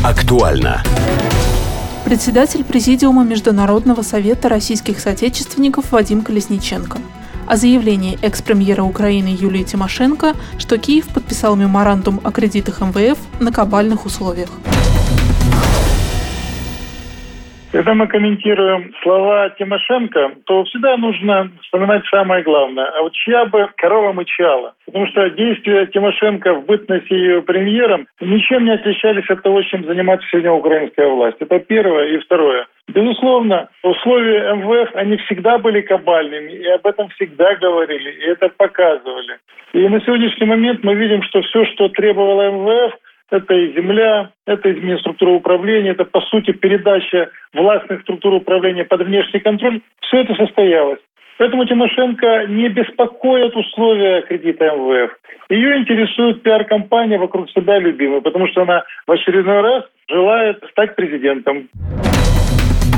Актуально. Председатель Президиума Международного совета российских соотечественников Вадим Колесниченко. О заявлении экс-премьера Украины Юлии Тимошенко, что Киев подписал меморандум о кредитах МВФ на кабальных условиях. Когда мы комментируем слова Тимошенко, то всегда нужно вспоминать самое главное. А вот чья бы корова мычала? Потому что действия Тимошенко в бытности ее премьером ничем не отличались от того, чем занимается сегодня украинская власть. Это первое. И второе. Безусловно, условия МВФ, они всегда были кабальными, и об этом всегда говорили, и это показывали. И на сегодняшний момент мы видим, что все, что требовало МВФ, это и земля, это изменение структуры управления, это, по сути, передача властных структур управления под внешний контроль. Все это состоялось. Поэтому Тимошенко не беспокоит условия кредита МВФ. Ее интересует пиар-компания вокруг себя любимой, потому что она в очередной раз желает стать президентом.